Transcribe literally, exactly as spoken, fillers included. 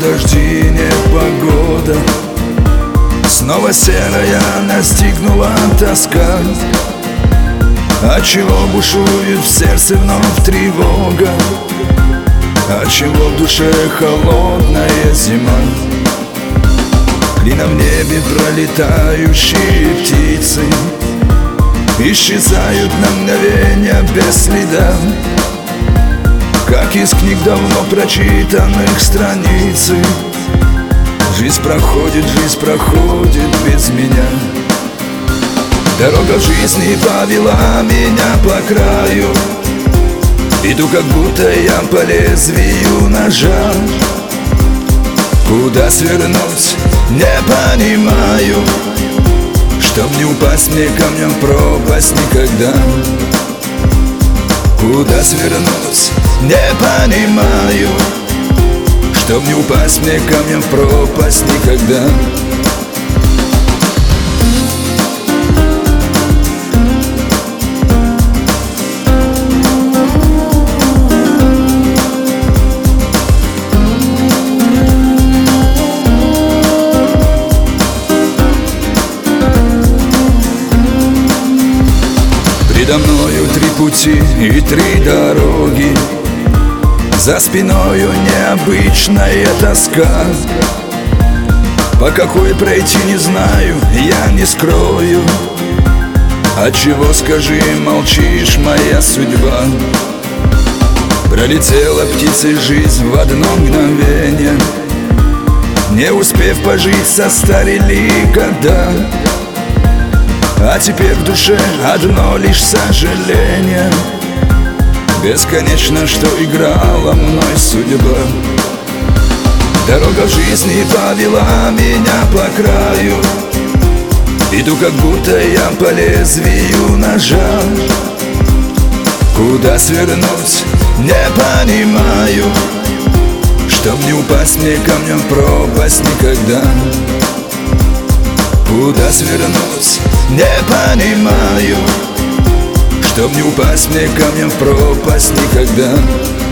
дожди, непогода. Снова серая настигнула тоска. Отчего бушует в сердце вновь тревога? Отчего в душе холодная зима? Клином в небе пролетающие птицы исчезают на мгновение без следа, как из книг давно прочитанных страницы. Жизнь проходит, жизнь проходит без меня. Дорога в жизни повела меня по краю. Иду, как будто я по лезвию ножа. Куда свернуть, не понимаю. Чтоб не упасть мне камнем в пропасть никогда. Куда свернуть, не понимаю. Чтоб не упасть мне камнем в пропасть никогда. Предо мною три пути и три дороги. За спиною необычная тоска. По какой пройти не знаю, я не скрою. Отчего, скажи, молчишь, моя судьба? Пролетела птицей жизнь в одно мгновение. Не успев пожить, состарели года. А теперь в душе одно лишь сожаление. Бесконечно, что играла мной судьба. Дорога в жизни повела меня по краю. Иду, как будто я по лезвию ножа. Куда свернуть, не понимаю. Чтоб не упасть мне камнем в пропасть никогда. Куда свернуть, не понимаю. Чтоб не упасть мне камнем в пропасть никогда.